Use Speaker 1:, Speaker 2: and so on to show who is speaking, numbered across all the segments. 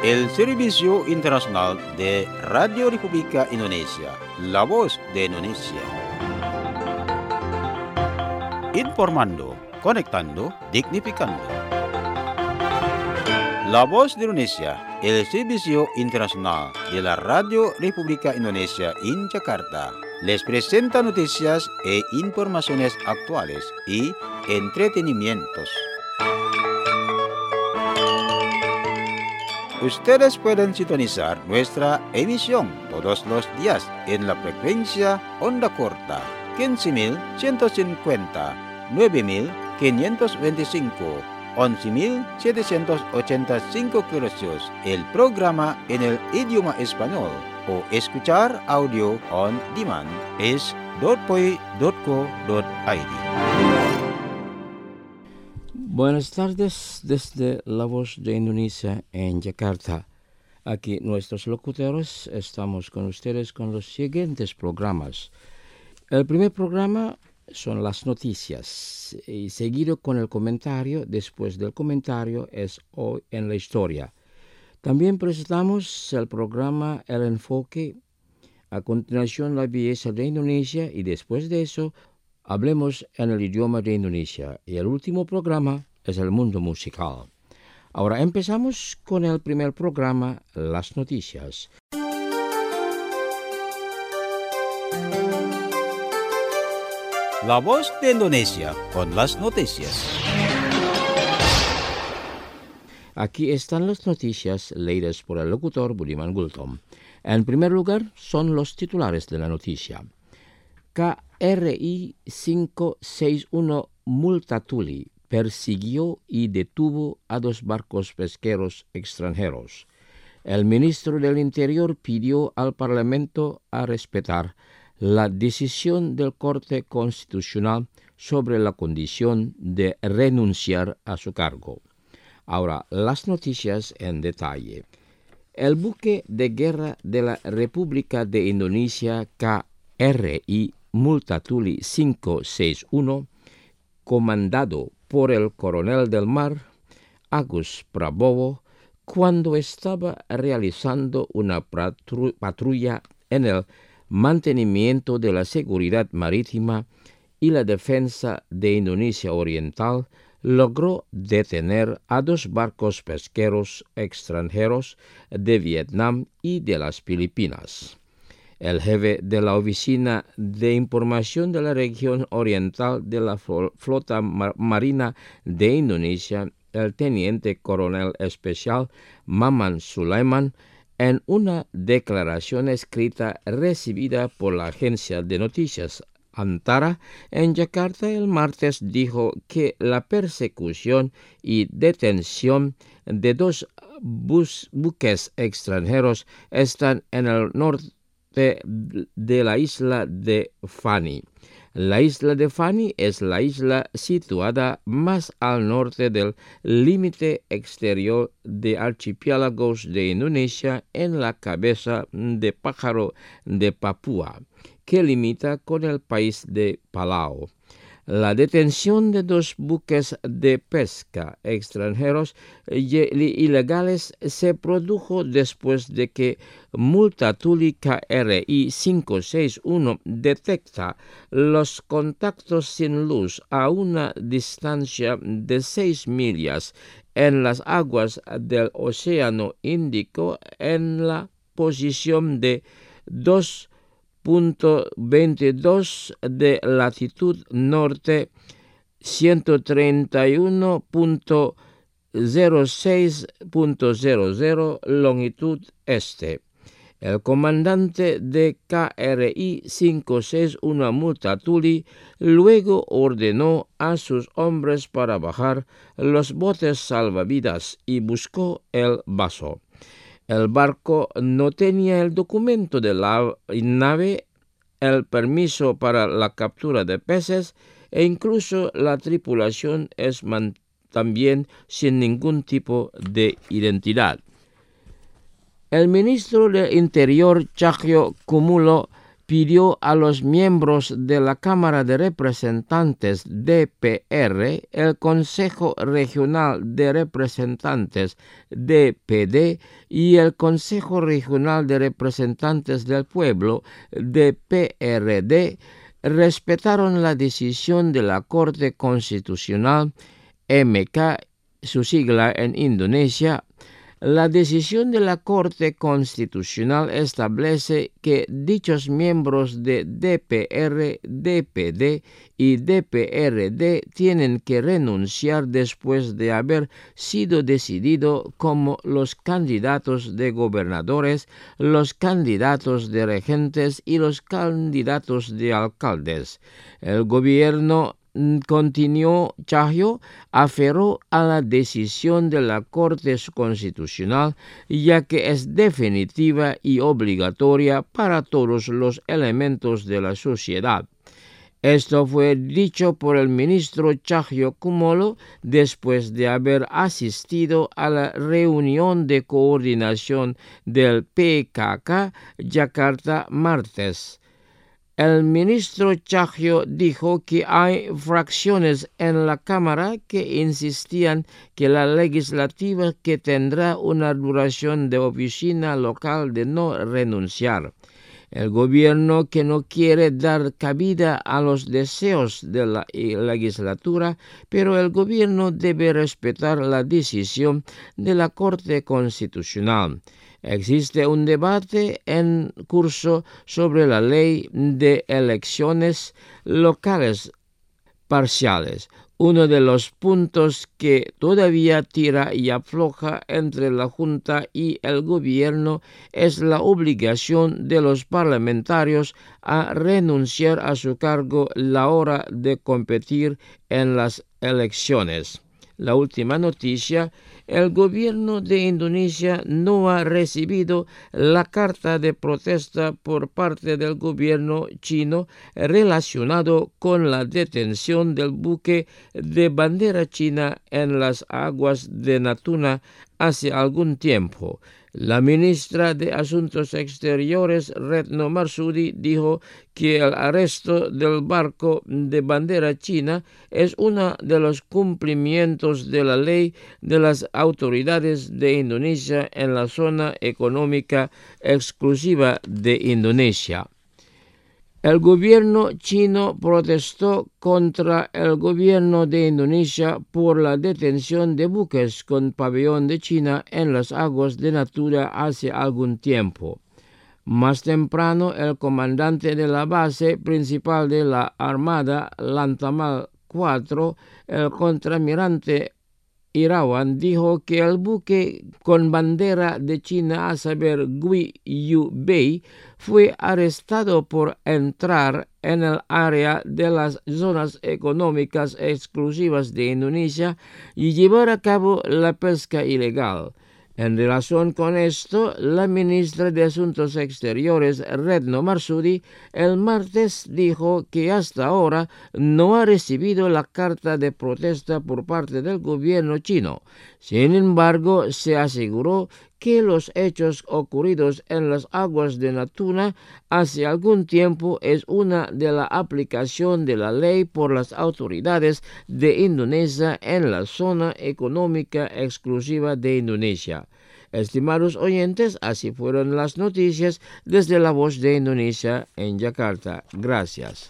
Speaker 1: el Servicio Internacional de Radio República Indonesia, la voz de Indonesia. Informando, conectando, dignificando. La voz de Indonesia, el Servicio Internacional de la Radio República Indonesia en Jakarta, les presenta noticias e informaciones actuales y entretenimientos. Ustedes pueden sintonizar nuestra emisión todos los días en la frecuencia onda corta 15.150, 9.525, 11.785 kHz, el programa en el idioma español, o escuchar audio on demand es .poi.co.id.
Speaker 2: Buenas tardes desde La Voz de Indonesia en Jakarta. Aquí nuestros locutores estamos con ustedes con los siguientes programas. El primer programa son las noticias y seguido con el comentario. Después del comentario es Hoy en la Historia. También presentamos el programa El Enfoque, a continuación la belleza de Indonesia y después de eso hablemos en el idioma de Indonesia. Y el último programa es el mundo musical. Ahora empezamos con el primer programa, las noticias.
Speaker 1: La voz de Indonesia con las noticias.
Speaker 2: Aquí están las noticias leídas por el locutor Budiman Gultom. En primer lugar son los titulares de la noticia. KRI 561 Multatuli persiguió y detuvo a 2 barcos pesqueros extranjeros. El ministro del Interior pidió al Parlamento a respetar la decisión del Corte Constitucional sobre la condición de renunciar a su cargo. Ahora, las noticias en detalle. El buque de guerra de la República de Indonesia, KRI Multatuli 561, comandado por el coronel del mar, Agus Prabowo, cuando estaba realizando una patrulla en el mantenimiento de la seguridad marítima y la defensa de Indonesia Oriental, logró detener a 2 barcos pesqueros extranjeros de Vietnam y de las Filipinas. El jefe de la Oficina de Información de la Región Oriental de la Flota Marina de Indonesia, el teniente coronel especial Maman Sulaiman, en una declaración escrita recibida por la agencia de noticias Antara en Jakarta el martes, dijo que la persecución y detención de 2 buques extranjeros están en el norte de la isla de Fani. La isla de Fani es la isla situada más al norte del límite exterior de archipiélagos de Indonesia en la cabeza de pájaro de Papúa, que limita con el país de Palau. La detención de 2 buques de pesca extranjeros ilegales se produjo después de que Multatuli KRI 561 detecta los contactos sin luz a una distancia de 6 millas en las aguas del Océano Índico en la posición de 2.22 de latitud norte, 131.06.00 longitud este. El comandante de KRI 561 Multatuli luego ordenó a sus hombres para bajar los botes salvavidas y buscó el vaso. El barco no tenía el documento de la nave, el permiso para la captura de peces e incluso la tripulación es también sin ningún tipo de identidad. El ministro del Interior, Cahyo Kumolo pidió a los miembros de la Cámara de Representantes DPR, el Consejo Regional de Representantes DPD y el Consejo Regional de Representantes del Pueblo DPRD respetaron la decisión de la Corte Constitucional MK, su sigla en Indonesia. La decisión de la Corte Constitucional establece que dichos miembros de DPR, DPD y DPRD tienen que renunciar después de haber sido decidido como los candidatos de gobernadores, los candidatos de regentes y los candidatos de alcaldes. El gobierno continuó, Cahyo aferró a la decisión de la Corte Constitucional, ya que es definitiva y obligatoria para todos los elementos de la sociedad. Esto fue dicho por el ministro Cahyokumolo después de haber asistido a la reunión de coordinación del PKK Yakarta martes. El ministro Cahyo dijo que hay fracciones en la Cámara que insistían que la legislativa que tendrá una duración de oficina local de no renunciar. El gobierno que no quiere dar cabida a los deseos de la legislatura, pero el gobierno debe respetar la decisión de la Corte Constitucional. Existe un debate en curso sobre la ley de elecciones locales parciales. Uno de los puntos que todavía tira y afloja entre la Junta y el gobierno es la obligación de los parlamentarios a renunciar a su cargo a la hora de competir en las elecciones. La última noticia: el gobierno de Indonesia no ha recibido la carta de protesta por parte del gobierno chino relacionado con la detención del buque de bandera china en las aguas de Natuna hace algún tiempo. La ministra de Asuntos Exteriores, Retno Marsudi, dijo que el arresto del barco de bandera china es uno de los cumplimientos de la ley de las autoridades de Indonesia en la zona económica exclusiva de Indonesia. El gobierno chino protestó contra el gobierno de Indonesia por la detención de buques con pabellón de China en las aguas de Natuna hace algún tiempo. Más temprano, el comandante de la base principal de la Armada, Lantamal 4, el contraalmirante Irawan, dijo que el buque con bandera de China, a saber Gui Yu Bei, fue arrestado por entrar en el área de las zonas económicas exclusivas de Indonesia y llevar a cabo la pesca ilegal. En relación con esto, la ministra de Asuntos Exteriores, Retno Marsudi, el martes dijo que hasta ahora no ha recibido la carta de protesta por parte del gobierno chino. Sin embargo, se aseguró que los hechos ocurridos en las aguas de Natuna hace algún tiempo es una de la aplicación de la ley por las autoridades de Indonesia en la zona económica exclusiva de Indonesia. Estimados oyentes, así fueron las noticias desde La Voz de Indonesia en Yakarta. Gracias.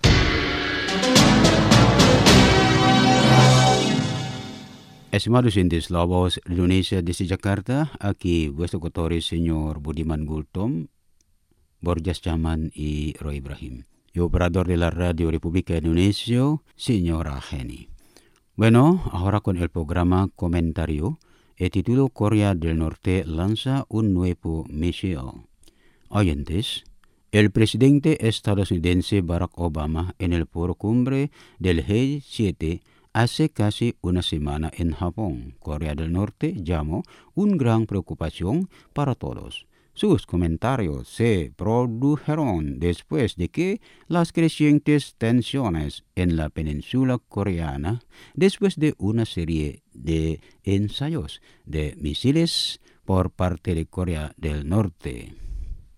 Speaker 1: Estimados oyentes, La Voz de Indonesia desde Jakarta, aquí vuestro tutor, señor Budiman Gultom, Borjas Chaman y Roy Ibrahim. Y operador de la Radio República de Indonesia, señora Geni. Bueno, ahora con el programa Comentario, el título Corea del Norte lanza un nuevo misil. Oyentes, el presidente estadounidense Barack Obama en el foro cumbre del G7 hace casi una semana en Japón, Corea del Norte, llamó una gran preocupación para todos. Sus comentarios se produjeron después de que las crecientes tensiones en la península coreana, después de una serie de ensayos de misiles por parte de Corea del Norte.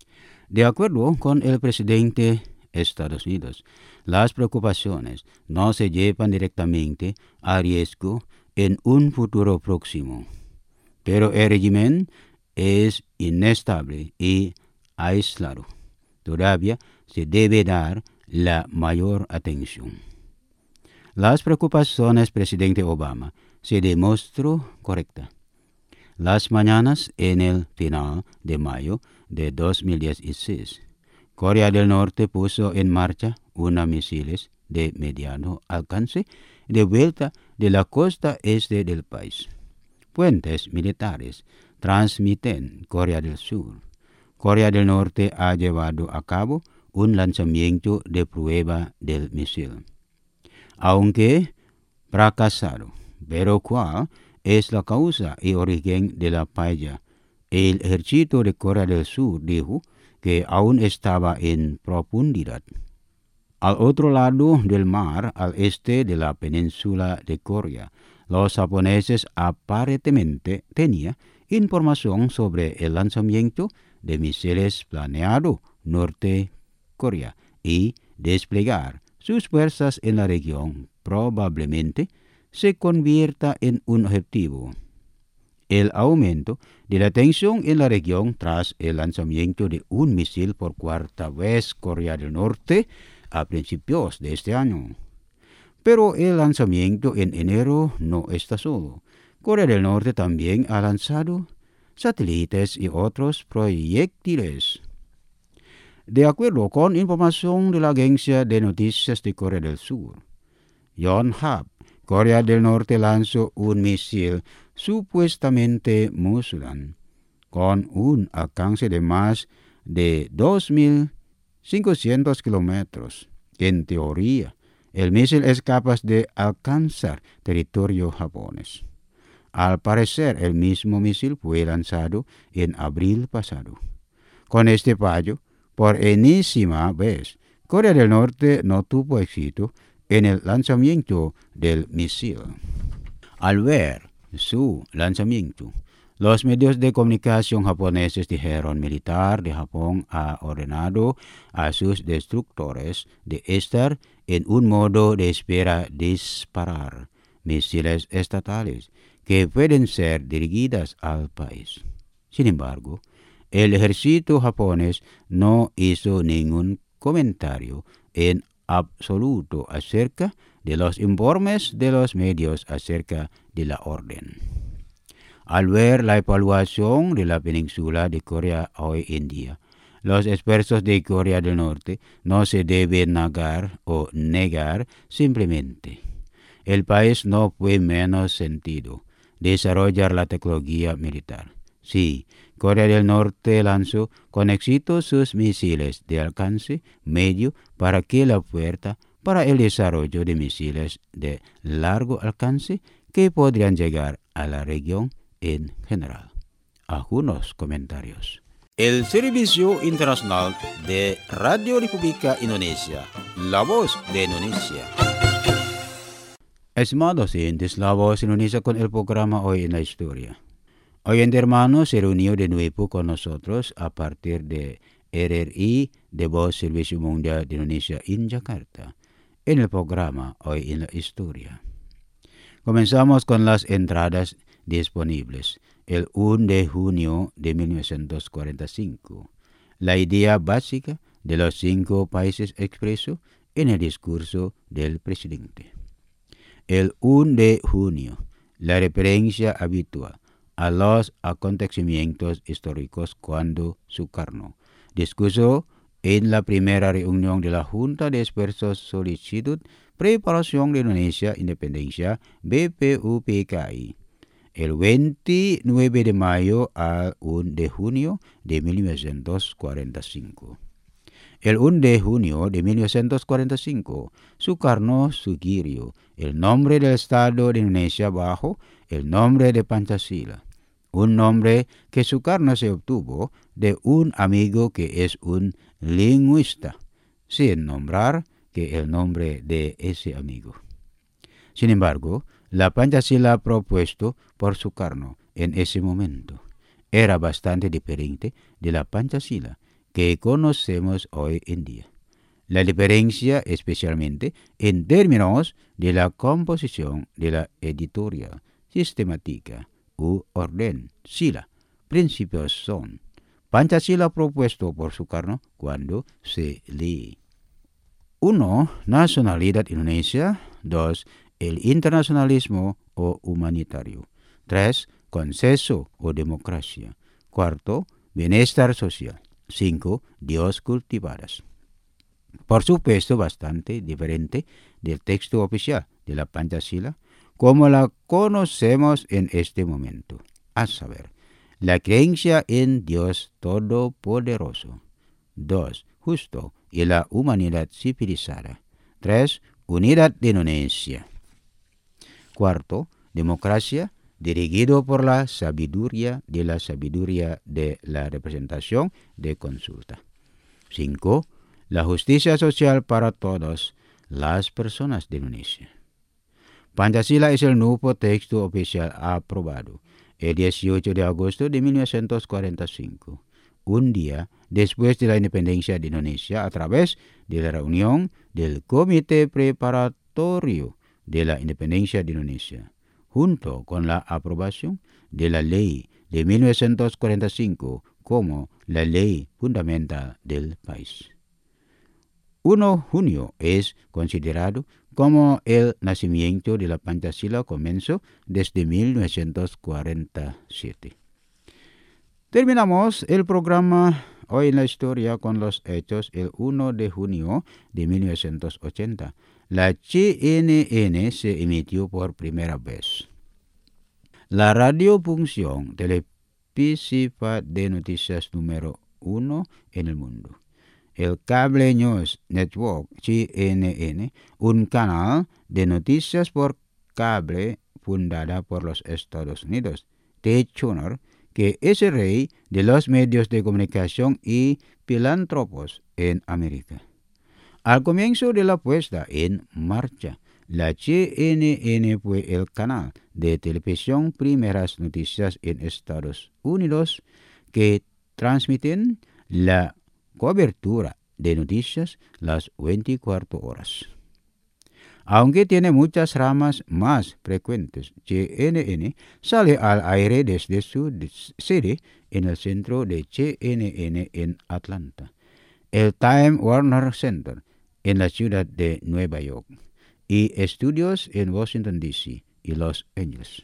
Speaker 1: De acuerdo con el presidente de Estados Unidos, las preocupaciones no se llevan directamente a riesgo en un futuro próximo, pero el régimen es inestable y aislado. Todavía se debe dar la mayor atención. Las preocupaciones del presidente Obama se demostró correcta. Las mañanas en el final de mayo de 2016, Corea del Norte puso en marcha unos misiles de mediano alcance de vuelta de la costa este del país. Fuentes militares transmiten Corea del Sur. Corea del Norte ha llevado a cabo un lanzamiento de prueba del misil, aunque fracasado. Pero ¿cuál es la causa y origen de la falla? El ejército de Corea del Sur dijo que aún estaba en profundidad, al otro lado del mar, al este de la península de Corea. Los japoneses aparentemente tenían información sobre el lanzamiento de misiles planeado Norte Corea y desplegar sus fuerzas en la región probablemente se convierta en un objetivo. El aumento de la tensión en la región tras el lanzamiento de un misil por cuarta vez Corea del Norte a principios de este año. Pero el lanzamiento en enero no está solo. Corea del Norte también ha lanzado satélites y otros proyectiles. De acuerdo con información de la agencia de noticias de Corea del Sur, Yonhap, Corea del Norte lanzó un misil supuestamente Musulan con un alcance de más de 2.500 kilómetros. En teoría, el misil es capaz de alcanzar territorio japonés. Al parecer, el mismo misil fue lanzado en abril pasado. Con este fallo, por enésima vez, Corea del Norte no tuvo éxito en el lanzamiento del misil. Al ver su lanzamiento, los medios de comunicación japoneses dijeron militar de Japón ha ordenado a sus destructores de estar en un modo de espera disparar misiles estatales que pueden ser dirigidas al país. Sin embargo, el ejército japonés no hizo ningún comentario en absoluto acerca de los informes de los medios acerca de la orden. Al ver la evaluación de la península de Corea hoy en día, los expertos de Corea del Norte no se deben negar simplemente. El país no fue menos sentido desarrollar la tecnología militar. Sí, Corea del Norte lanzó con éxito sus misiles de alcance medio para que la puerta para el desarrollo de misiles de largo alcance que podrían llegar a la región en general. Algunos comentarios. El Servicio Internacional de Radio República Indonesia, la voz de Indonesia. Estimados oyentes, la voz de Indonesia con el programa Hoy en la Historia. Oyente hermano se reunió de nuevo con nosotros a partir de RRI de Voz Servicio Mundial de Indonesia en Jakarta, en el programa Hoy en la Historia. Comenzamos con las entradas disponibles. El 1 de junio de 1945. La idea básica de los 5 países expreso en el discurso del presidente. El 1 de junio. La referencia habitual a los acontecimientos históricos cuando Sukarno discursó en la primera reunión de la Junta de Expertos Solicitud Preparación de Indonesia Independencia BPUPKI. El 29 de mayo al 1 de junio de 1945. El 1 de junio de 1945, Sukarno sugirió el nombre del Estado de Indonesia bajo el nombre de Pancasila, un nombre que Sukarno se obtuvo de un amigo que es un lingüista, sin nombrar que el nombre de ese amigo. Sin embargo, la Pancasila propuesto por Sukarno en ese momento era bastante diferente de la Pancasila que conocemos hoy en día. La diferencia especialmente en términos de la composición de la editorial, sistemática u orden, sila, principios son. Pancasila propuesto por Soekarno cuando se lee. 1. Nacionalidad Indonesia. 2. El internacionalismo o humanitario. 3. Consenso o democracia. 4. Bienestar social. 5. Dios cultivadas. Por supuesto, bastante diferente del texto oficial de la Pancasila, como la conocemos en este momento, a saber, la creencia en Dios Todopoderoso. 2. Justo y la humanidad civilizada. 3. Unidad de Indonesia. 4. Democracia, dirigido por la sabiduría de la representación de consulta. 5. La justicia social para todas las personas de Indonesia. Pancasila es el nuevo texto oficial aprobado el 18 de agosto de 1945, un día después de la independencia de Indonesia, a través de la reunión del Comité Preparatorio de la Independencia de Indonesia, junto con la aprobación de la ley de 1945 como la ley fundamental del país. 1 de junio es considerado como el nacimiento de la Pancasila comenzó desde 1947. Terminamos el programa Hoy en la Historia con los hechos el 1 de junio de 1980. La CNN se emitió por primera vez. La radiofunción televisiva de noticias número 1 en el mundo. El Cable News Network, CNN, un canal de noticias por cable fundada por los Estados Unidos. Ted Turner, que es el rey de los medios de comunicación y filántropos en América. Al comienzo de la puesta en marcha, la CNN fue el canal de televisión primeras noticias en Estados Unidos que transmiten la cobertura de noticias las 24 horas. Aunque tiene muchas ramas más frecuentes, CNN sale al aire desde su sede en el centro de CNN en Atlanta, el Time Warner Center en la ciudad de Nueva York y estudios en Washington, D.C. y Los Ángeles.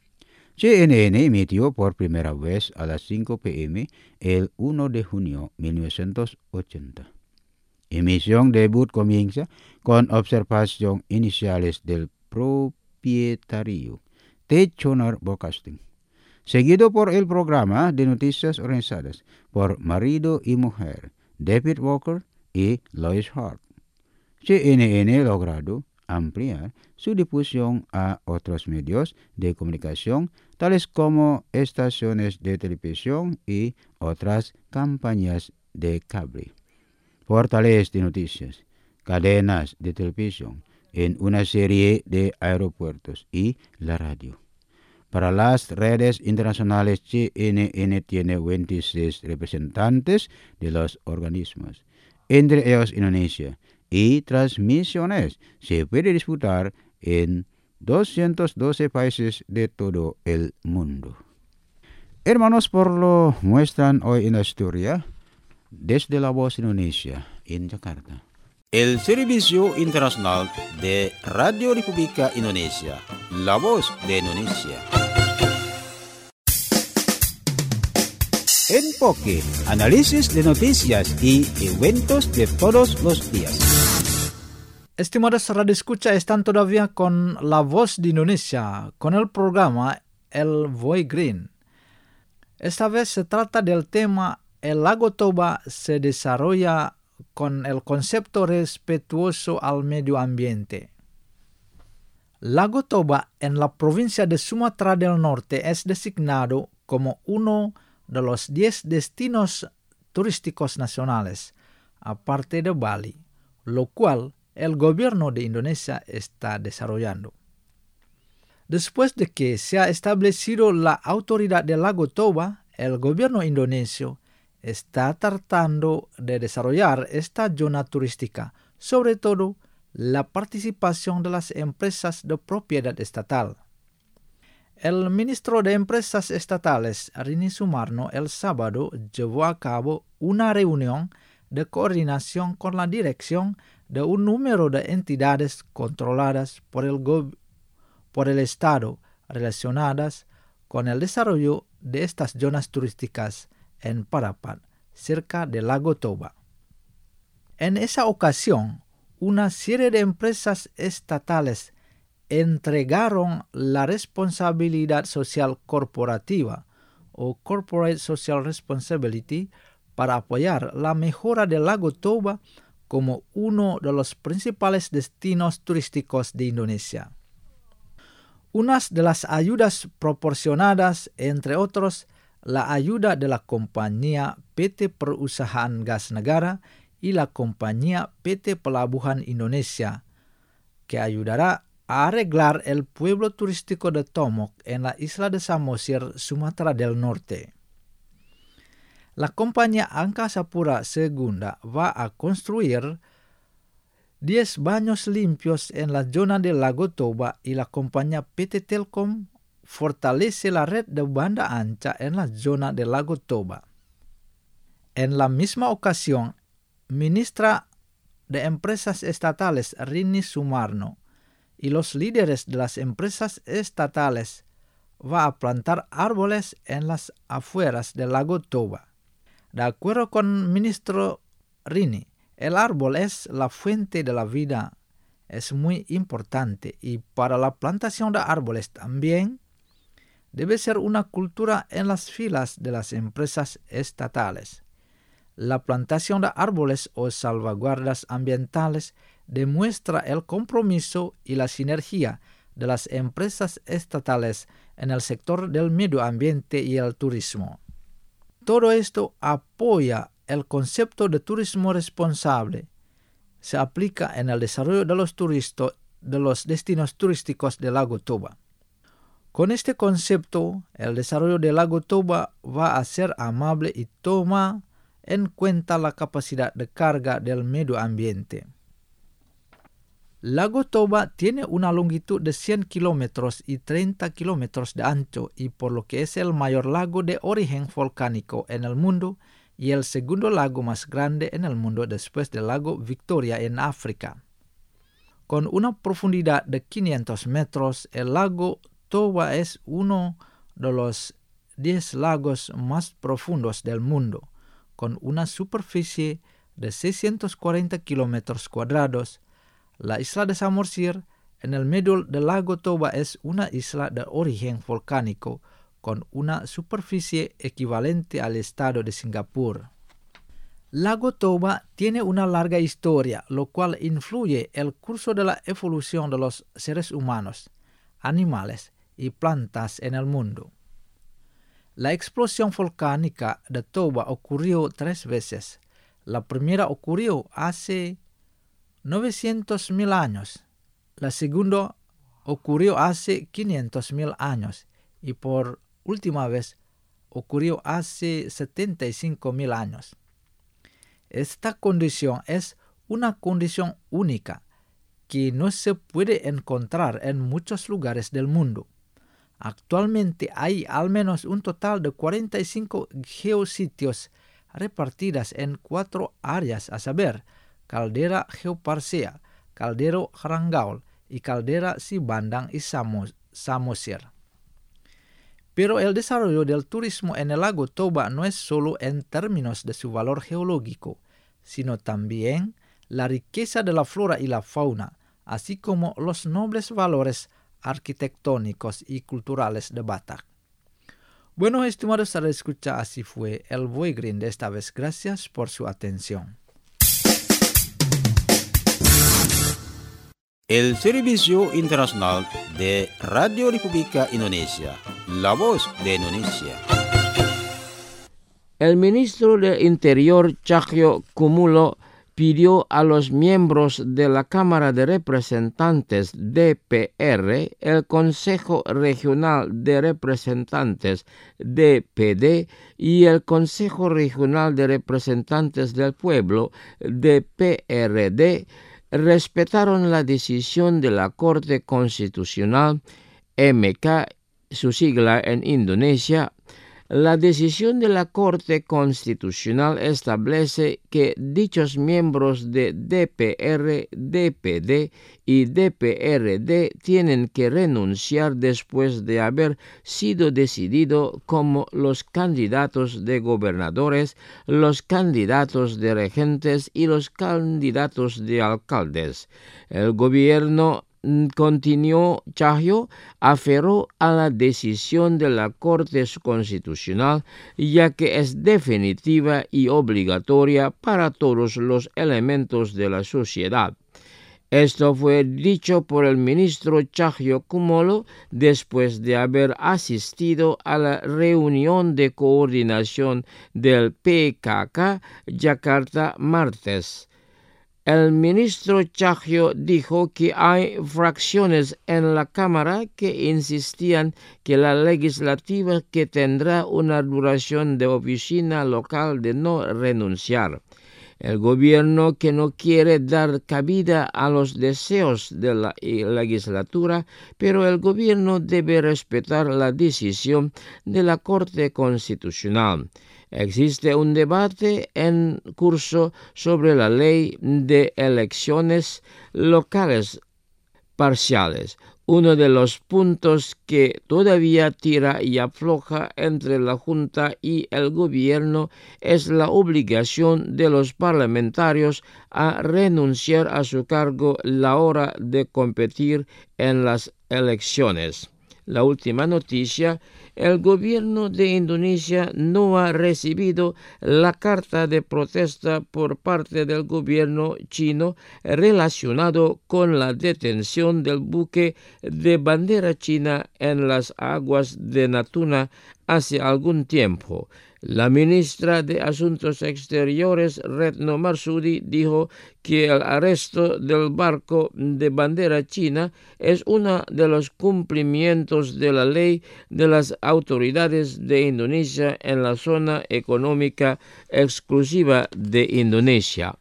Speaker 1: CNN emitió por primera vez a las 5 p.m. el 1 de junio de 1980. Emisión debut comienza con observación iniciales del propietario Ted Turner Broadcasting, seguido por el programa de noticias organizadas por marido y mujer David Walker y Lois Hart. CNN logrado ampliar su difusión a otros medios de comunicación, tales como estaciones de televisión y otras campañas de cable, portales de noticias, cadenas de televisión, en una serie de aeropuertos y la radio. Para las redes internacionales, CNN tiene 26 representantes de los organismos, entre ellos Indonesia, y transmisiones se puede disputar en 212 países de todo el mundo. Hermanos, por lo muestran hoy en la historia desde La Voz Indonesia en Jakarta.
Speaker 2: El Servicio Internacional de Radio República Indonesia, La Voz de Indonesia.
Speaker 1: Enfoque, análisis de noticias y eventos de todos los días.
Speaker 3: Estimados radioescucha, están todavía con La Voz de Indonesia, con el programa El Voy Green. Esta vez se trata del tema El Lago Toba se desarrolla con el concepto respetuoso al medio ambiente. Lago Toba en la provincia de Sumatra del Norte es designado como uno de los 10 destinos turísticos nacionales, aparte de Bali, lo cual el gobierno de Indonesia está desarrollando. Después de que se ha establecido la autoridad del Lago Toba, el gobierno indonesio está tratando de desarrollar esta zona turística, sobre todo la participación de las empresas de propiedad estatal. El ministro de Empresas Estatales, Rini Sumarno, el sábado llevó a cabo una reunión de coordinación con la dirección de un número de entidades controladas por el Estado relacionadas con el desarrollo de estas zonas turísticas en Parapat, cerca del lago Toba. En esa ocasión, una serie de empresas estatales entregaron la responsabilidad social corporativa o Corporate Social Responsibility para apoyar la mejora del lago Toba como uno de los principales destinos turísticos de Indonesia. Unas de las ayudas proporcionadas, entre otros, la ayuda de la compañía PT Perusahaan Gas Negara y la compañía PT Pelabuhan Indonesia, que ayudará a arreglar el pueblo turístico de Tomok en la isla de Samosir, Sumatra del Norte. La compañía Angkasa Pura II va a construir 10 baños limpios en la zona del lago Toba y la compañía PT Telkom fortalece la red de banda ancha en la zona del lago Toba. En la misma ocasión, ministra de Empresas Estatales Rini Sumarno y los líderes de las empresas estatales va a plantar árboles en las afueras del lago Toba. De acuerdo con ministro Rini, el árbol es la fuente de la vida, es muy importante, y para la plantación de árboles también debe ser una cultura en las filas de las empresas estatales. La plantación de árboles o salvaguardas ambientales demuestra el compromiso y la sinergia de las empresas estatales en el sector del medio ambiente y el turismo. Todo esto apoya el concepto de turismo responsable. Se aplica en el desarrollo de los destinos turísticos del lago Toba. Con este concepto, el desarrollo del lago Toba va a ser amable y toma en cuenta la capacidad de carga del medio ambiente. Lago Toba tiene una longitud de 100 kilómetros y 30 kilómetros de ancho, y por lo que es el mayor lago de origen volcánico en el mundo y el segundo lago más grande en el mundo después del lago Victoria en África. Con una profundidad de 500 metros, el lago Toba es uno de los 10 lagos más profundos del mundo, con una superficie de 640 kilómetros cuadrados. La isla de Samosir, en el medio del lago Toba, es una isla de origen volcánico con una superficie equivalente al estado de Singapur. Lago Toba tiene una larga historia, lo cual influye el curso de la evolución de los seres humanos, animales y plantas en el mundo. La explosión volcánica de Toba ocurrió 3 veces. La primera ocurrió hace 900.000 años, la segunda ocurrió hace 500.000 años y por última vez ocurrió hace 75.000 años. Esta condición es una condición única que no se puede encontrar en muchos lugares del mundo. Actualmente hay al menos un total de 45 geositios repartidas en 4 áreas, a saber, Caldera Geoparsea, Caldera Harangaul y Caldera Sibandang y Samosir. Pero el desarrollo del turismo en el lago Toba no es solo en términos de su valor geológico, sino también la riqueza de la flora y la fauna, así como los nobles valores arquitectónicos y culturales de Batak. Bueno, estimados radioescucha, así fue el Voy Green de esta vez. Gracias por su atención.
Speaker 1: El Servicio Internacional de Radio República Indonesia, la voz de Indonesia.
Speaker 2: El ministro del Interior, Cahyo Kumolo, pidió a los miembros de la Cámara de Representantes DPR, el Consejo Regional de Representantes DPD y el Consejo Regional de Representantes del Pueblo DPRD respetaron la decisión de la Corte Constitucional MK, su sigla en Indonesia. La decisión de la Corte Constitucional establece que dichos miembros de DPR, DPD y DPRD tienen que renunciar después de haber sido decidido como los candidatos de gobernadores, los candidatos de regentes y los candidatos de alcaldes. El gobierno continuó, Cahyo aferró a la decisión de la Corte Constitucional, ya que es definitiva y obligatoria para todos los elementos de la sociedad. Esto fue dicho por el ministro Cahyokumolo después de haber asistido a la reunión de coordinación del PKK Jakarta martes. El ministro Cahyo dijo que hay fracciones en la Cámara que insistían que la legislativa que tendrá una duración de oficina local de no renunciar. El gobierno que no quiere dar cabida a los deseos de la legislatura, pero el gobierno debe respetar la decisión de la Corte Constitucional. Existe un debate en curso sobre la ley de elecciones locales parciales. Uno de los puntos que todavía tira y afloja entre la Junta y el gobierno es la obligación de los parlamentarios a renunciar a su cargo a la hora de competir en las elecciones. La última noticia: el gobierno de Indonesia no ha recibido la carta de protesta por parte del gobierno chino relacionado con la detención del buque de bandera china en las aguas de Natuna hace algún tiempo. La ministra de Asuntos Exteriores, Retno Marsudi, dijo que el arresto del barco de bandera china es uno de los cumplimientos de la ley de las autoridades de Indonesia en la zona económica exclusiva de Indonesia.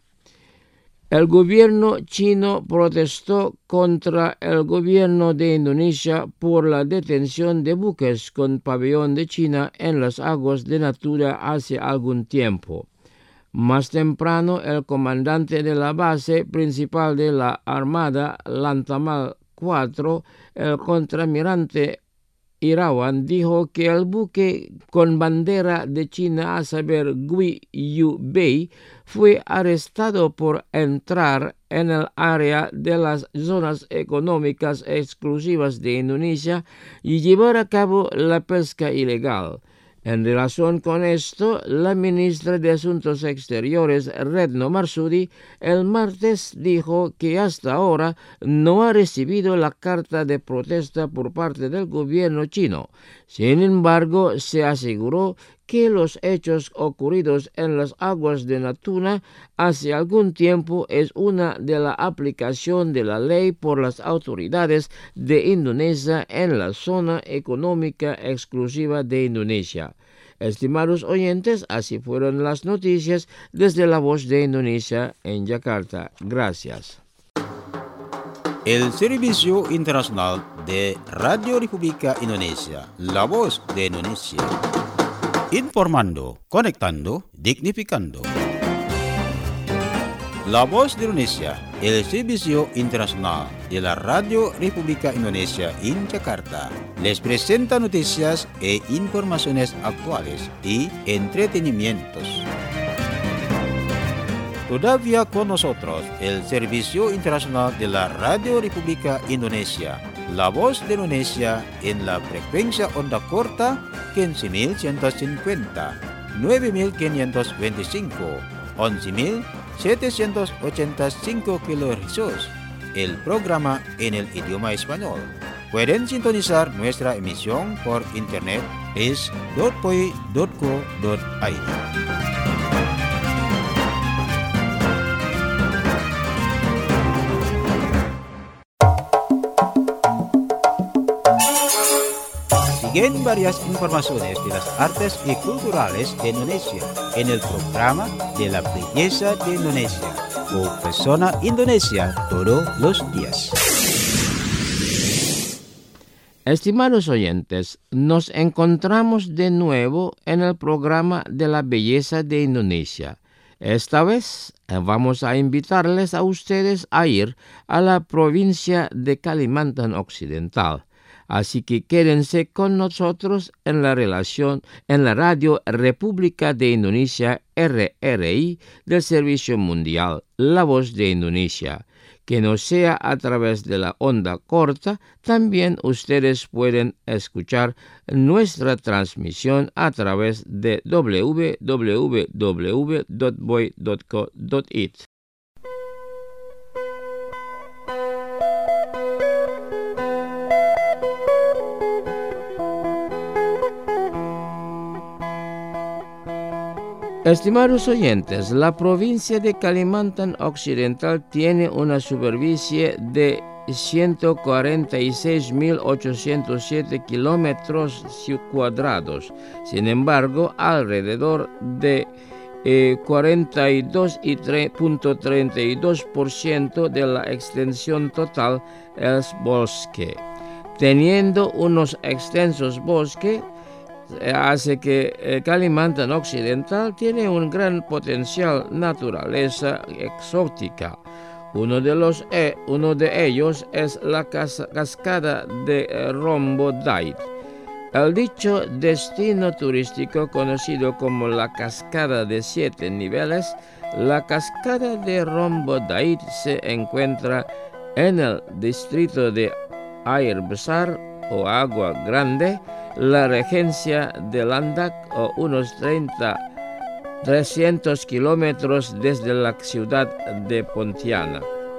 Speaker 2: El gobierno chino protestó contra el gobierno de Indonesia por la detención de buques con pabellón de China en las aguas de Natuna hace algún tiempo. Más temprano, el comandante de la base principal de la Armada, Lantamal 4, el contraalmirante Irawan, dijo que el buque con bandera de China, a saber Gui Yu Bei, fue arrestado por entrar en el área de las zonas económicas exclusivas de Indonesia y llevar a cabo la pesca ilegal. En relación con esto, la ministra de Asuntos Exteriores, Retno Marsudi, el martes dijo que hasta ahora no ha recibido la carta de protesta por parte del gobierno chino. Sin embargo, se aseguró que los hechos ocurridos en las aguas de Natuna hace algún tiempo es una de la aplicación de la ley por las autoridades de Indonesia en la zona económica exclusiva de Indonesia. Estimados oyentes, así fueron las noticias desde La Voz de Indonesia en Yakarta. Gracias.
Speaker 1: El Servicio Internacional de Radio República Indonesia, La Voz de Indonesia. Informando, conectando, dignificando. La Voz de Indonesia, el Servicio Internacional de la Radio República Indonesia en Yakarta, les presenta noticias e informaciones actuales y entretenimientos. Todavía con nosotros el Servicio Internacional de la Radio República Indonesia, La Voz de Indonesia en la frecuencia onda corta 15.150, 9.525, 11.785 kHz. El programa en el idioma español. Pueden sintonizar nuestra emisión por internet es.poi.co.id. siguen varias informaciones de las artes y culturales de Indonesia en el programa de la belleza de Indonesia o Persona Indonesia todos los días.
Speaker 2: Estimados oyentes, nos encontramos de nuevo en el programa de la belleza de Indonesia. Esta vez vamos a invitarles a ustedes a ir a la provincia de Kalimantan Occidental. Así que quédense con nosotros en la radio República de Indonesia RRI del Servicio Mundial La Voz de Indonesia. Que no sea a través de la onda corta, también ustedes pueden escuchar nuestra transmisión a través de www.boy.co.id. Estimados oyentes, la provincia de Kalimantan Occidental tiene una superficie de 146.807 kilómetros cuadrados. Sin embargo, alrededor de 42.32% de la extensión total es bosque. Teniendo unos extensos bosques, hace que Kalimantan Occidental tiene un gran potencial naturaleza exótica. Uno de ellos es la cascada de Rombo Daid. El dicho destino turístico conocido como la cascada de 7 niveles, la cascada de Rombo Daid se encuentra en el distrito de Air Besar o Agua Grande, la regencia de Landak, o unos 300 kilómetros desde la ciudad de Pontianak.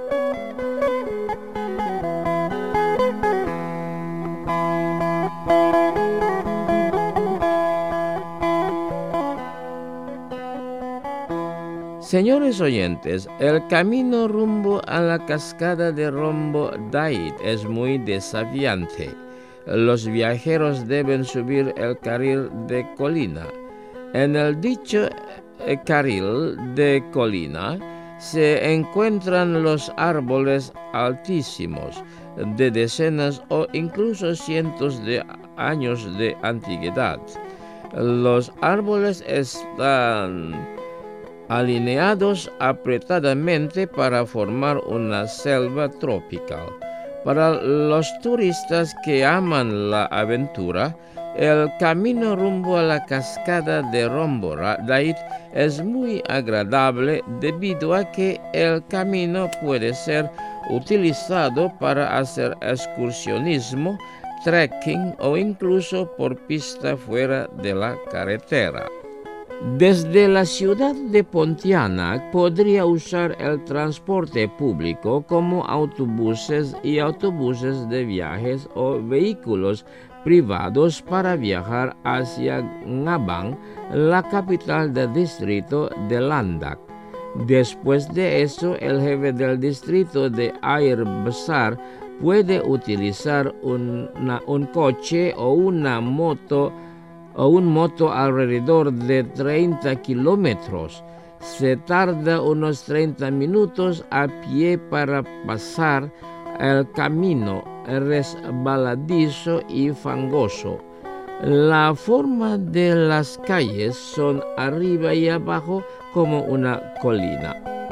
Speaker 2: Señores oyentes, el camino rumbo a la cascada de Rombo Daid es muy desafiante. Los viajeros deben subir el carril de colina. En el dicho carril de colina se encuentran los árboles altísimos de decenas o incluso cientos de años de antigüedad. Los árboles están alineados apretadamente para formar una selva tropical. Para los turistas que aman la aventura, el camino rumbo a la cascada de Rombo Daid es muy agradable debido a que el camino puede ser utilizado para hacer excursionismo, trekking o incluso por pista fuera de la carretera. Desde la ciudad de Pontianak podría usar el transporte público como autobuses y autobuses de viajes o vehículos privados para viajar hacia Ngabang, la capital del distrito de Landak. Después de eso, el jefe del distrito de Air Besar puede utilizar un coche o una moto alrededor de 30 kilómetros. Se tarda unos 30 minutos a pie para pasar el camino resbaladizo y fangoso. La forma de las calles son arriba y abajo como una colina.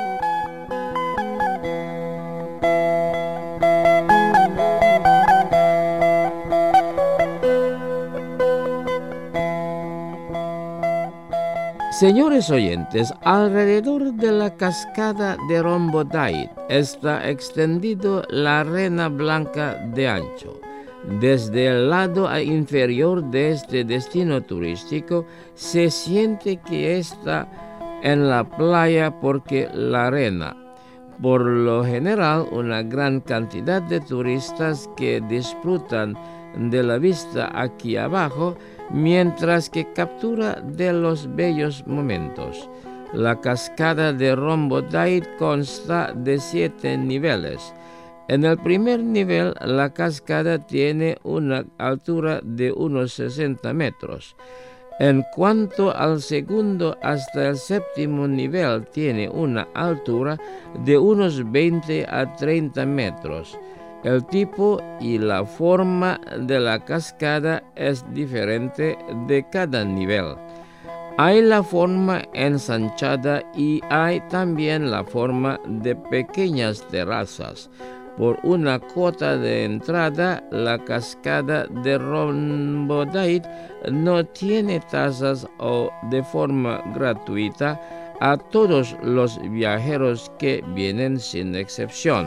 Speaker 2: Señores oyentes, alrededor de la cascada de Rombo Daid está extendido la arena blanca de ancho. Desde el lado inferior de este destino turístico se siente que está en la playa porque la arena. Por lo general, una gran cantidad de turistas que disfrutan de la vista aquí abajo, mientras que captura de los bellos momentos. La cascada de Rombo Daid consta de 7 niveles. En el primer nivel, la cascada tiene una altura de unos 60 metros. En cuanto al segundo hasta el séptimo nivel, tiene una altura de unos 20 a 30 metros. El tipo y la forma de la cascada es diferente de cada nivel. Hay la forma ensanchada y hay también la forma de pequeñas terrazas. Por una cuota de entrada, la cascada de Rhombodyte no tiene tasas o de forma gratuita a todos los viajeros que vienen sin excepción.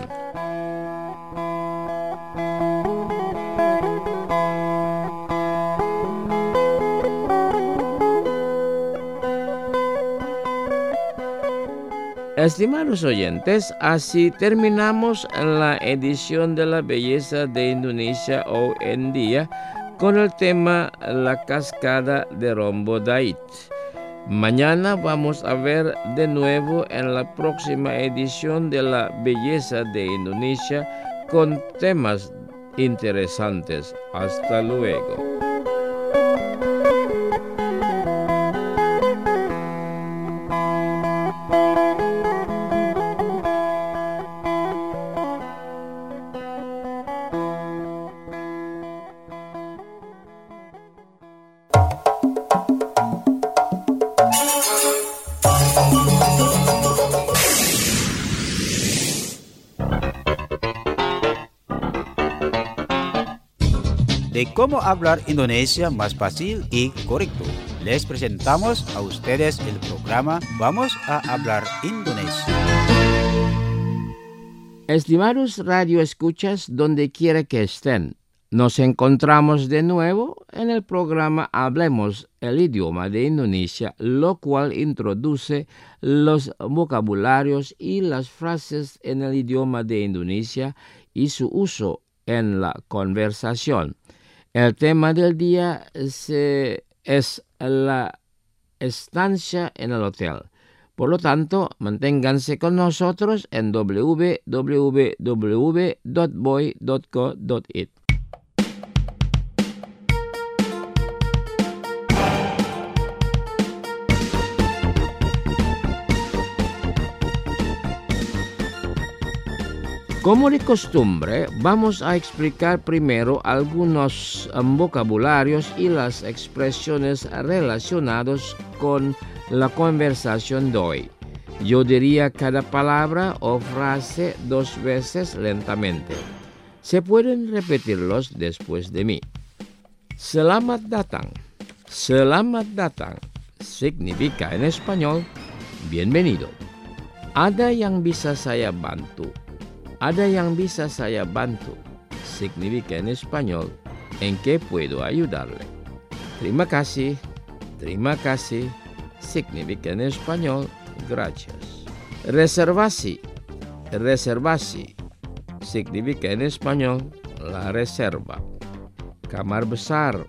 Speaker 2: Estimados oyentes, así terminamos la edición de la belleza de Indonesia hoy en día con el tema La Cascada de Rhombodyte. Mañana vamos a ver de nuevo en la próxima edición de la belleza de Indonesia con temas interesantes. Hasta luego.
Speaker 1: De cómo hablar Indonesia más fácil y correcto. Les presentamos a ustedes el programa Vamos a hablar Indonesia.
Speaker 2: Estimados radioescuchas donde quiera que estén, nos encontramos de nuevo en el programa Hablemos el idioma de Indonesia, lo cual introduce los vocabularios y las frases en el idioma de Indonesia y su uso en la conversación. El tema del día es la estancia en el hotel. Por lo tanto, manténganse con nosotros en www.boy.co.id. Como de costumbre, vamos a explicar primero algunos vocabularios y las expresiones relacionados con la conversación de hoy. Yo diría cada palabra o frase 2 veces lentamente. Se pueden repetirlos después de mí. Selamat datang. Selamat datang significa en español bienvenido. Ada yang bisa saya bantu. Ada yang bisa saya bantu significa en español ¿en qué puedo ayudarle? Terima kasih significa en español gracias. Reservasi significa en español la reserva. Kamar besar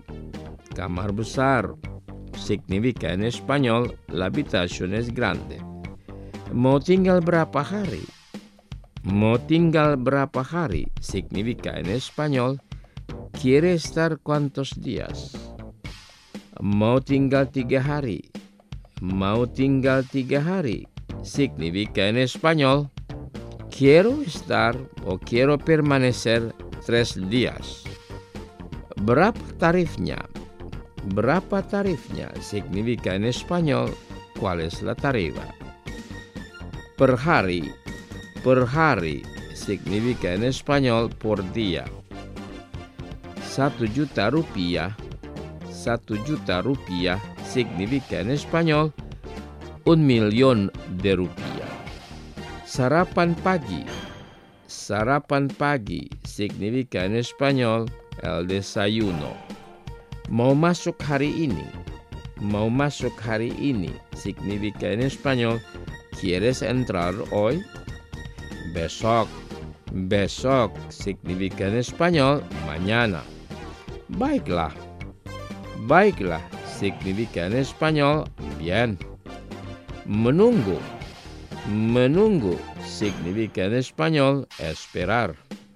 Speaker 2: significa en español la habitación es grande. Mau tinggal berapa hari? Mau tinggal berapa hari significa en español ¿quiere estar cuántos días? Mau tinggal 3 hari. Mau tinggal 3 hari significa en español quiero estar o quiero permanecer 3 días. Berapa tarifnya? Berapa tarifnya significa en español ¿cuál es la tarifa? Per hari significa en español por día. 1 juta rupiah significa en español 1 million de rupiah. Sarapan pagi significa en español el desayuno. Mau masuk hari ini significa en español ¿quieres entrar hoy? Besok significa en español mañana. Baiklah significa en español bien. Menunggu significa en español esperar.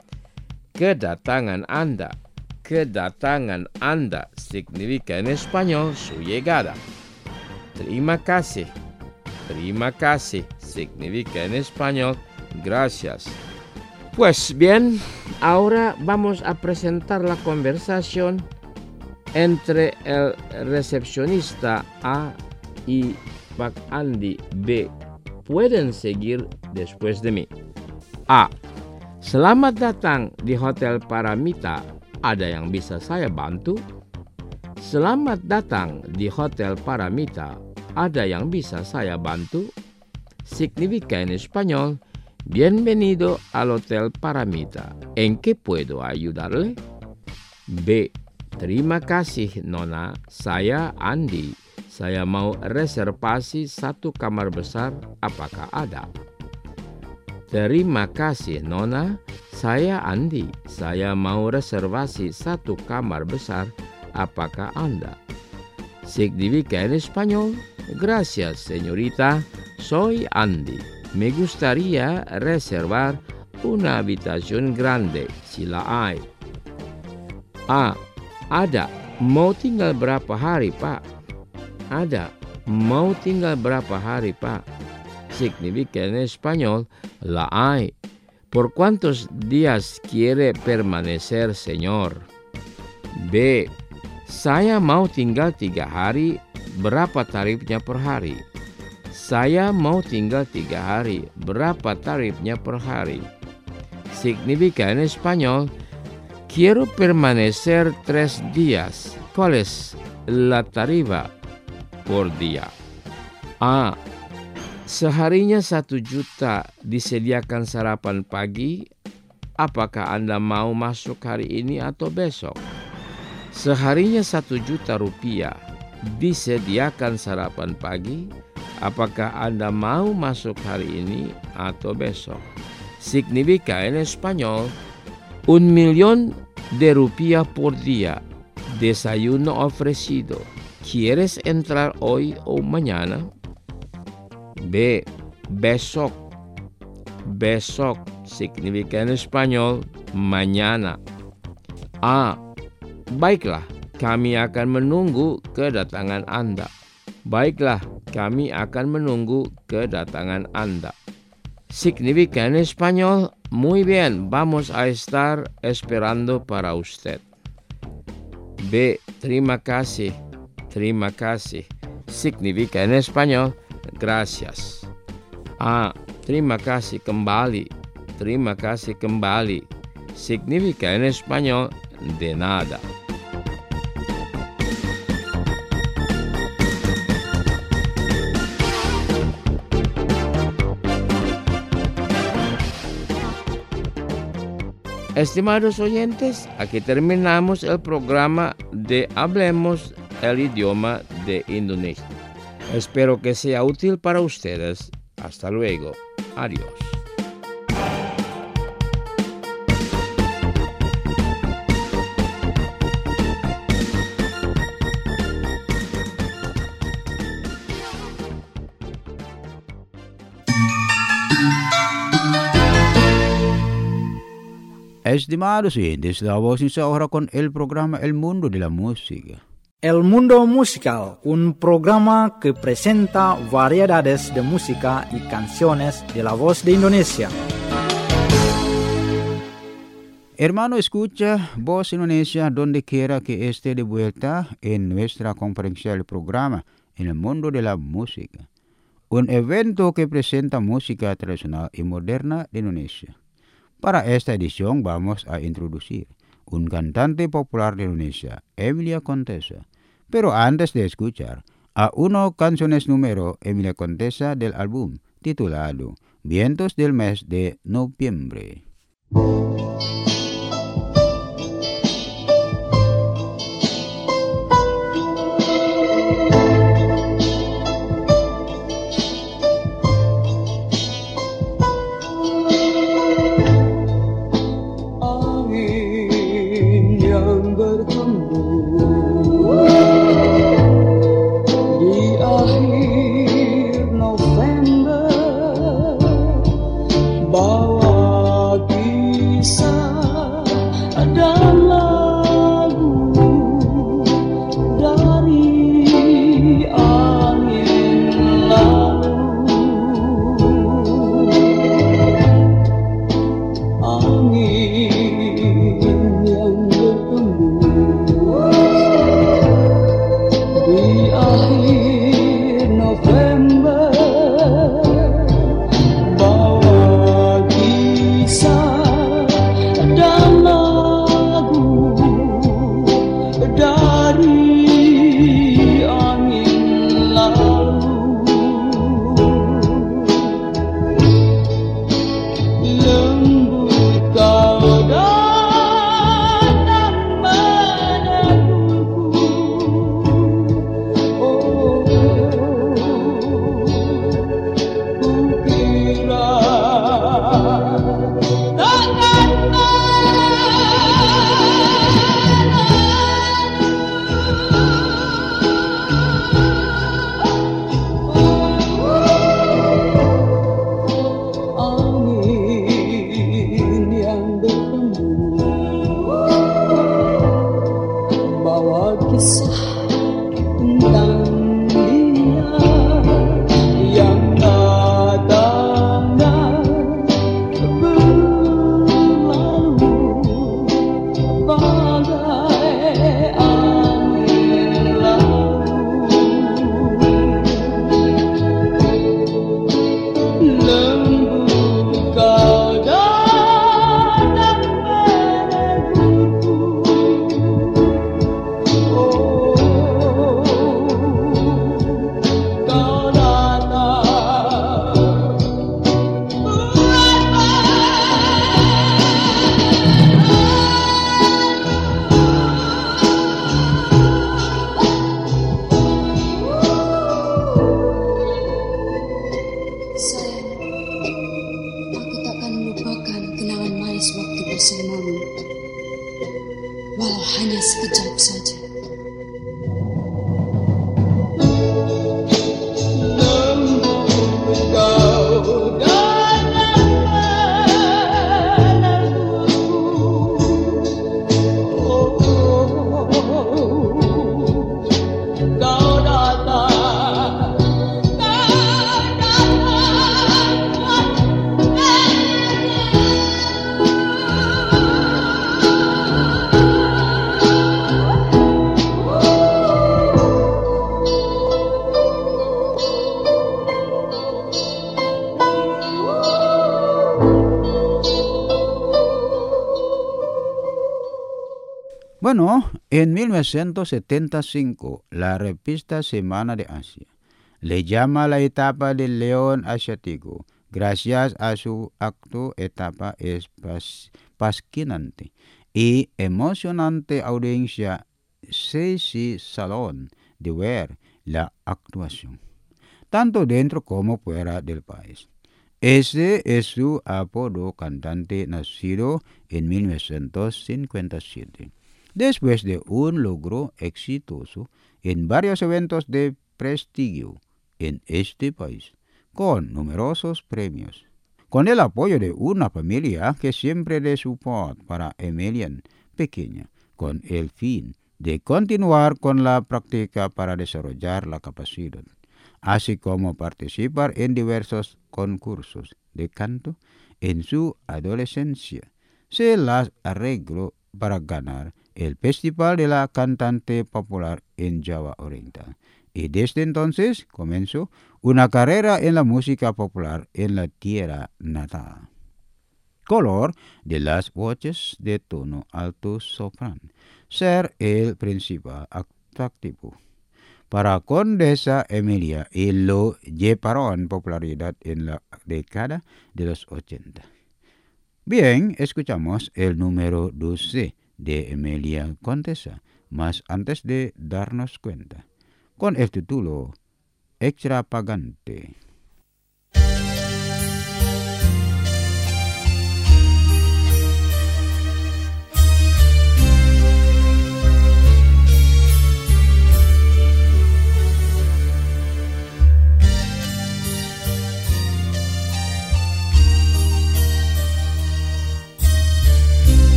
Speaker 2: kedatangan Anda. Kedatangan Anda significa en español su llegada. Terima kasih. Terima kasih significa en español gracias. Pues bien, ahora vamos a presentar la conversación entre el recepcionista A y Pak Andi B. Pueden seguir después de mí. A. Selamat datang di Hotel Paramita. Ada yang bisa saya bantu? Selamat datang di Hotel Paramita. Ada yang bisa saya bantu? Significa en español, bienvenido al Hotel Paramita. ¿En qué puedo ayudarle? B. Terima kasih Nona, saya Andi. Saya mau reservasi 1 kamar besar, apakah ada? Terima kasih Nona, saya Andi. Saya mau reservasi 1 kamar besar, apakah Anda? Significa en español, gracias señorita, soy Andi. Me gustaría reservar una habitación grande, si la hay. A. Ada. Mau tinggal berapa hari, Pak? Ada. Mau tinggal berapa hari, Pak? Significa en español, la hay. ¿Por cuántos días quiere permanecer, señor? B. Saya mau tinggal 3 hari. Berapa tarifnya per hari? Saya mau tinggal 3 hari. Berapa tarifnya per hari? Significa en español, quiero permanecer 3 días. ¿Cuál es la tarifa por día? A. Seharinya 1 juta disediakan sarapan pagi. Apakah Anda mau masuk hari ini atau besok? Seharinya 1 juta rupiah disediakan sarapan pagi. Apakah Anda mau masuk hari ini atau besok? Significa en español, 1 millón de rupiah por día. Desayuno ofrecido. ¿Quieres entrar hoy o mañana? B. Besok. Besok significa en español mañana. A. Baiklah, kami akan menunggu kedatangan Anda. Baiklah, kami akan menunggu kedatangan Anda. Significa en español, muy bien, vamos a estar esperando para usted. B. Terima kasih. Terima kasih. Significa en español, gracias. A. Terima kasih kembali. Terima kasih kembali. Significa en español, de nada. Estimados oyentes, aquí terminamos el programa de Hablemos el idioma de Indonesia. Espero que sea útil para ustedes. Hasta luego. Adiós.
Speaker 1: Estimados oyentes, la voz ahora con el programa El Mundo de la Música.
Speaker 3: El Mundo Musical, un programa que presenta variedades de música y canciones de la voz de Indonesia.
Speaker 1: Hermano, escucha Voz Indonesia donde quiera que esté de vuelta en nuestra conferencia del programa En el Mundo de la Música, un evento que presenta música tradicional y moderna de Indonesia. Para esta edición vamos a introducir un cantante popular de Indonesia, Emilia Contessa. Pero antes de escuchar a una canciones número Emilia Contessa del álbum titulado Vientos del mes de noviembre.
Speaker 4: Bawa
Speaker 1: Bueno, en 1975, la revista Semana de Asia le llama la etapa del león asiático, gracias a su acto etapa fascinante y emocionante audiencia se salón de ver la actuación, tanto dentro como fuera del país. Ese es su apodo cantante nacido en 1957. Después de un logro exitoso en varios eventos de prestigio en este país, con numerosos premios, con el apoyo de una familia que siempre le support para Emelian pequeña, con el fin de continuar con la práctica para desarrollar la capacidad, así como participar en diversos concursos de canto en su adolescencia. Se las arregló para ganar el Festival de la Cantante Popular en Java Oriental. Y desde entonces comenzó una carrera en la música popular en la tierra natal. Color de las voces de tono alto soprano. Ser el principal atractivo para Condesa Emilia y lo llevaron popularidad en la década de los 80. Bien, escuchamos el número 12 de Emilia Condesa, más antes de darnos cuenta, con el título Extravagante.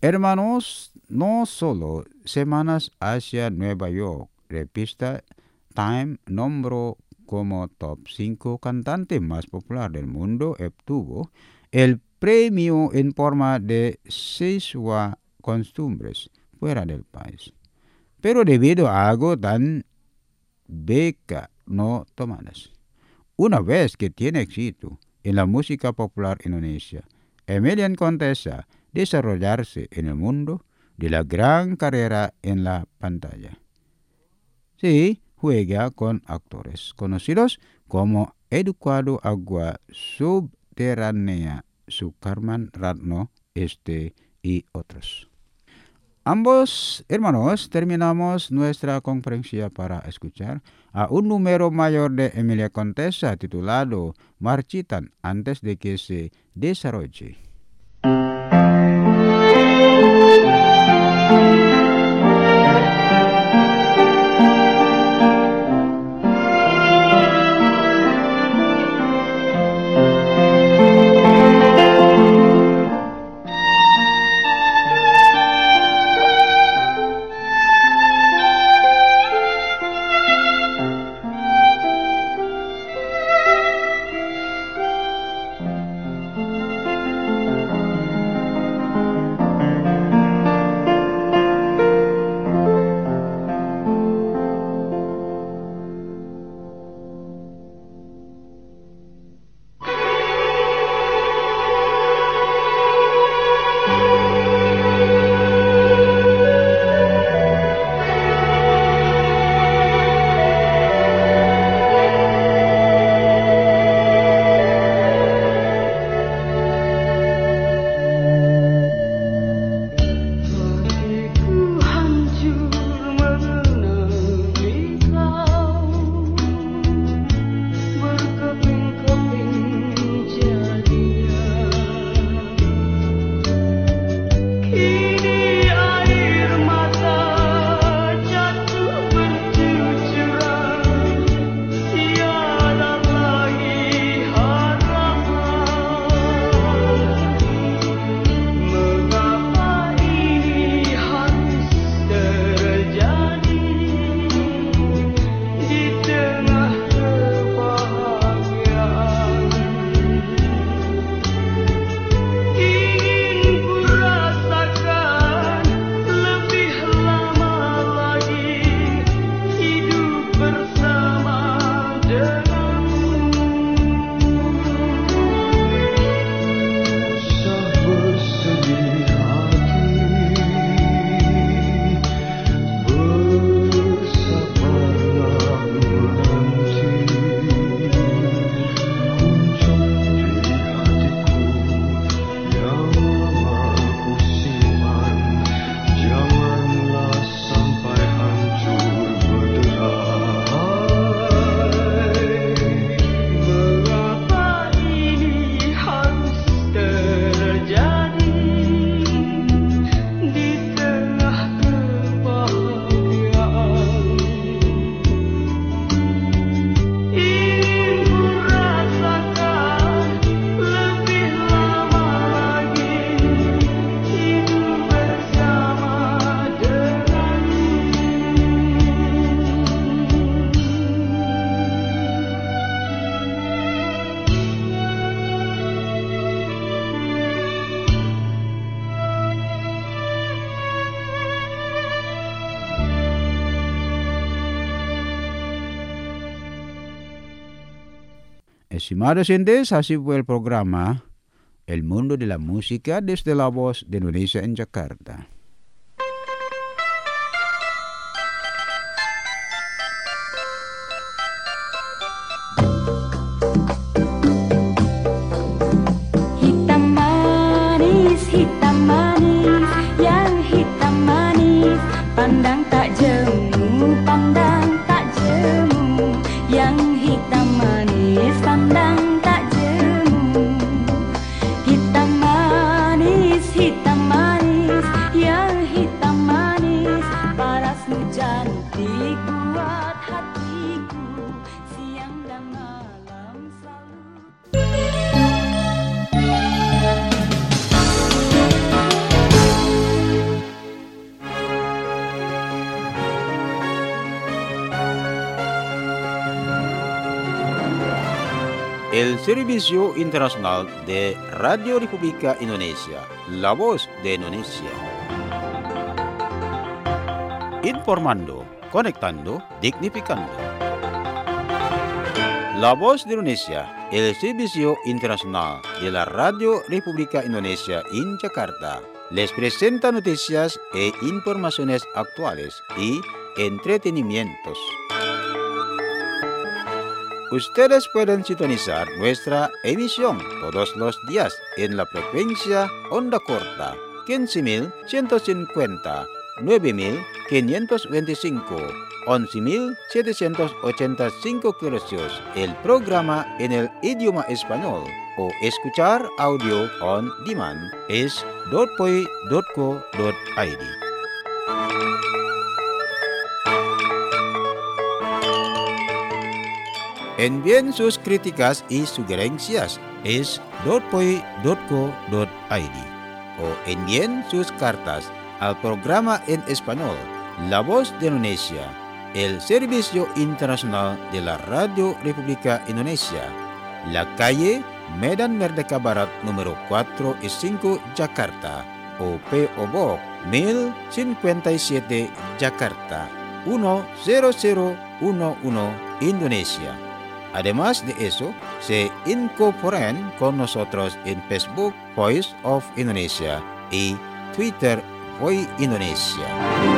Speaker 1: Hermanos, no solo Semanas Asia Nueva York repista Time nombró como top 5 cantante más popular del mundo, obtuvo el premio en forma de 6 costumbres fuera del país. Pero debido a algo tan beca no tomadas. Una vez que tiene éxito en la música popular Indonesia, Emilian Contessa desarrollarse en el mundo de la gran carrera en la pantalla. Sí, juega con actores conocidos como Eduardo Agua Subterránea, Sukarman Ratno, y otros. Ambos hermanos terminamos nuestra conferencia para escuchar a un número mayor de Emilia Contessa titulado Marchitan antes de que se desarrolle. Estimados oyentes, así fue el programa El Mundo de la Música desde la Voz de Indonesia en Jakarta.
Speaker 4: Hitam manis, yang hitam manis, pandang tak jemu, pandang tak jemu, yang hitam manis, pandang tak jemu. Hitam manis, yang
Speaker 1: el Servicio Internacional de Radio República Indonesia, La Voz de Indonesia. Informando, conectando, dignificando. La Voz de Indonesia, el Servicio Internacional de la Radio República Indonesia en Jakarta, les presenta noticias e informaciones actuales y entretenimientos. Ustedes pueden sintonizar nuestra emisión todos los días en la frecuencia onda corta 15.150, 9.525, 11.785 kHz. El programa en el idioma español o escuchar audio on demand es .poi.co.id. Envíen sus críticas y sugerencias es .poi.co.id o envíen sus cartas al programa en español La Voz de Indonesia, el Servicio Internacional de la Radio República Indonesia, la calle Medan Merdeka Barat número 4 y 5 Jakarta o P.O. Box 1057 Jakarta 10011 Indonesia. Además de eso, se incorporan con nosotros en Facebook Voice of Indonesia y Twitter Voice Indonesia.